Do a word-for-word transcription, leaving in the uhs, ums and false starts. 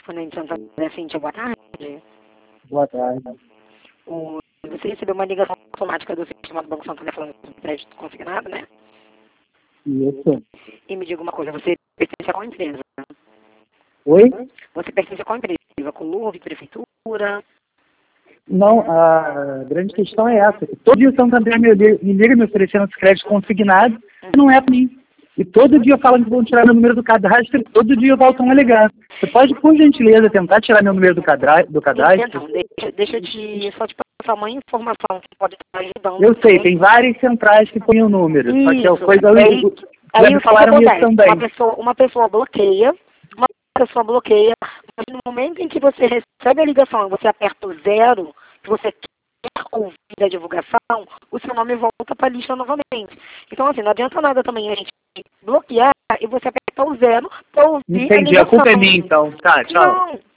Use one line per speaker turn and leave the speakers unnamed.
telefone de Santander, Cíntia, boa tarde.
Boa tarde.
O, você recebeu uma ligação automática do sistema do Banco Santander falando sobre crédito consignado, né?
Isso.
E me diga uma coisa, você pertence a qual empresa?
Oi?
Você pertence a qual empresa? Com L U V, Prefeitura?
Não, a grande questão é essa. Todo dia o Santander me liga, me liga me oferecendo esse crédito consignado,
Uhum.
que não é para mim. E todo dia falam que vão tirar meu número do cadastro, e todo dia voltam a ligar. Você pode, por gentileza, tentar tirar meu número do, cadra do cadastro?
Então, deixa, deixa eu te, só te passar uma informação que pode estar ajudando.
Eu sei,
também.
tem várias centrais que põem o número. Só que é
Isso.
coisa...
Aí,
Já
aí
me
o que que
falaram isso
acontece?
também.
Uma pessoa, uma pessoa bloqueia, uma pessoa bloqueia, mas no momento em que você recebe a ligação e você aperta o zero, que você quer ouvir a divulgação, o seu nome volta para a lista novamente. Então, assim, não adianta nada também a gente bloquear e você apertar o zero para ouvir a
Entendi,
ligação.
a culpa é minha então. Tá, tchau.
Não,